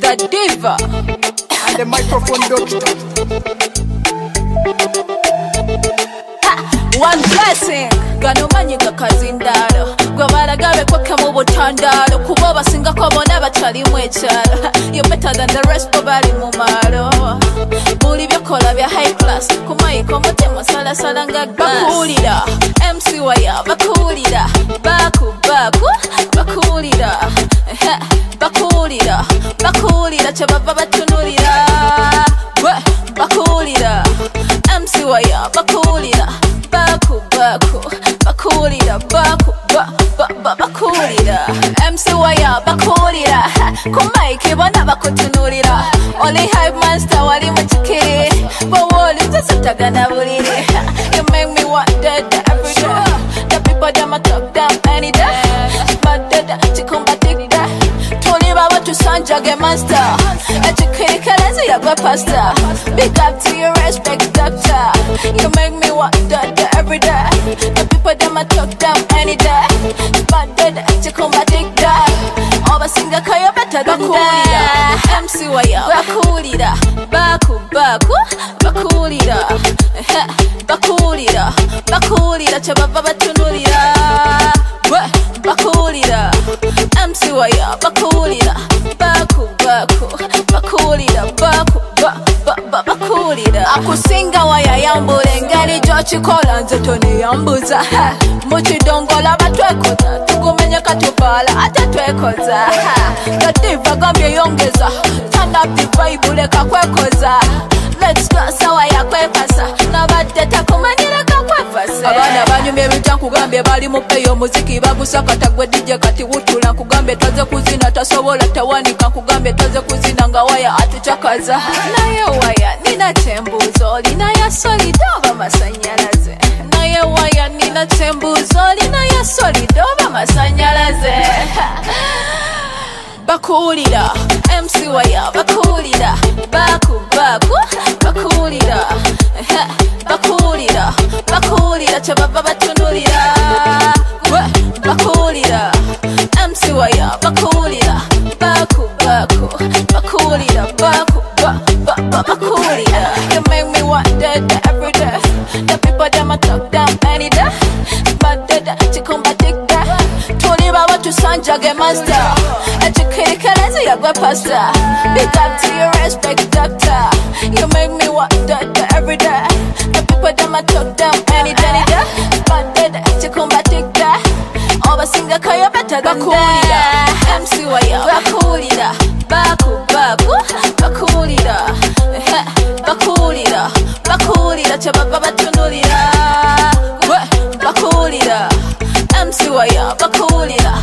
The diva and the microphone doctor. One blessing gano manyiga kazindalo gwe baragabe kweka mu butandalo kuba basinga ko bona batali mu ekyalo. You better than the rest bali mu malo buli byokola bya high class kumayiko mutima salasala nga bakulira MC waya bakulira baku bakulira bakulira kyebava batunulira bakulira MC waya bakulira bakulira bakulira MC waya bakulira kumaike bona bakutunulira only hype monster wali muchikiri bawoli tasatagana buliri. You make me want that every day. The people them a talk down any day but that chikumba take that tuliba watu sanjage monster echikiri kalenzi yagwa pasta. Big up to your respect doctor. You make me want that every day. The people them a talk down any day but that chikumba take that. Obasinga kayo better than that. MC waya bakulira bakulira kyebava batunulira bakulira MC waya bakulira bakulira bakulira akusinga waya yambule engeri gyokikola nze toneyambuza mukidongola batwekoza tukumenya katubala ate twekoza gadiva gambye yongeza turn up the vibe leka kwekoza let's go sawa yakwepasa nabadde takumanyira kakwepasa. Abaana banyumya ebita nkugambye bali mu peyo muziki bagusakata gwe DJ kati wutula nkugambye twaze kuzina tasobola tawanika nkugambye twaze kuzina nga waya atukyakaza naye waya nina tembuzo olina ya solid oba masanyalaze naye waya nina tembuzo olina ya solid oba masanyalaze bakulira MC waya bakulira bakulira kyebava batunulira bakulira MC waya bakulira bakulira bakulira. You make me want that every day. The people them a talk down any day but that chikumba take that tuliba watu sanjage master echikiri kalenzi yagwa pasta. Big up to your respect doctor. You make me want that every day. The people them a talk down any day but that chikumba take that. Obasinga kayo better than that. MC waya bakulira bakulira kyebava batunulira bakulira MC waya bakulira